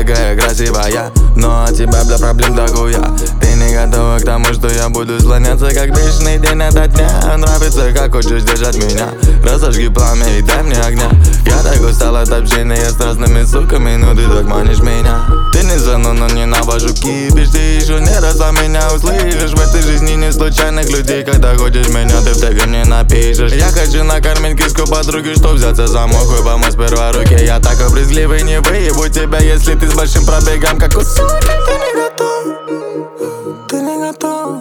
такая красивая, но от тебя, бля, проблем дохуя. Ты не готова к тому, что я буду слоняться как бешеный день ото дня. Нравится, как хочешь держать меня, разожги пламя и дай мне огня. Я так устал от общения с разными суками, но ты так манишь меня. Ты не зану, но не навожу кипиш. Ты еще не раз о меня услышишь. В этой жизни не случайных людей. Когда хочешь меня, ты в теге мне напишешь. Я хочу накормить киску подруги, что взяться за мой хуй, помыть сперва руки. Я так обрезгливый, не выебу тебя, если ты с большим пробегом, как у суки. Ты не готов, ты не готов.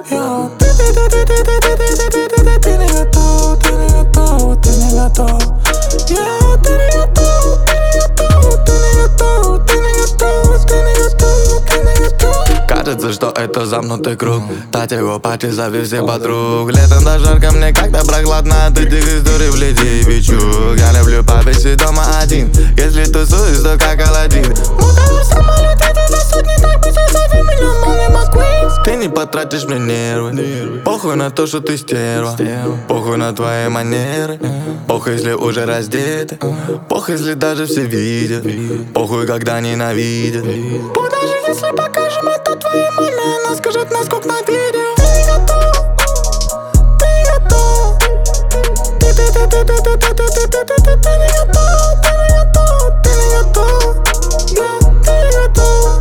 Ты не готов, ты не готов, ты не готов. Ты не готов, ты не готов, ты не готов, ты не готов, ты не готов. Кажется, что это замкнутый круг. Тать его пати, зови все подруг. Летом да жарко, мне как-то прохладно от этих историй в леди бичук. Я люблю побыть дома один. Если тусуюсь, то как Аладдин. Мутор в самолете, ты за сотни, так быстро зови меня, Молли Маккуин. Ты не потратишь мне нервы. Похуй на то, что ты стерва. Похуй на твои манеры. Похуй, если уже раздеты. Похуй, если даже все видят. Похуй, когда ненавидят. Пусть даже если покажем это твоей маме, она скажет, насколько на видео. Ты не готов, ты не готов. Ты не готов, ты не готов, ты не готов. Ты не готов,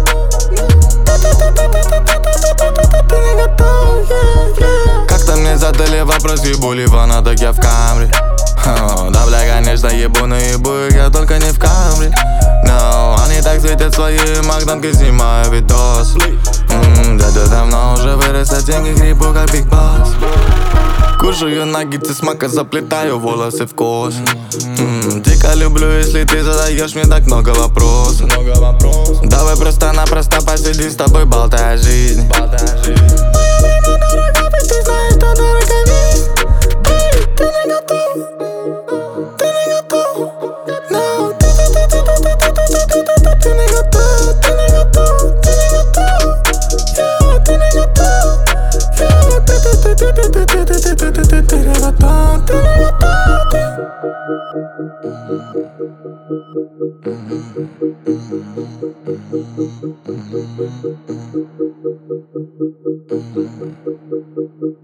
ты не готов. Как-то мне задали вопрос, ебу ли фанаток я в Камри. Да, бля, конечно, ебу, но ебу их я только не в Камри. No, они так светят свои магнанкой, снимаю видос. Дядя давно уже вырос, а деньги грибу, как Биг Босс. Кушаю наггетсы с мака, заплетаю волосы в косу. Дико люблю, если ты задаешь мне так много вопросов. Давай просто-напросто посидим с тобой, болтай о жизни. Мое время дорого, ведь ты знаешь, что дорого жизнь. Ты не готов, ты не готов. No, ты не готов, ты не готов, ты не готов. Ты не готов, ты не готов, ты не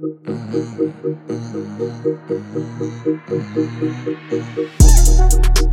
готов.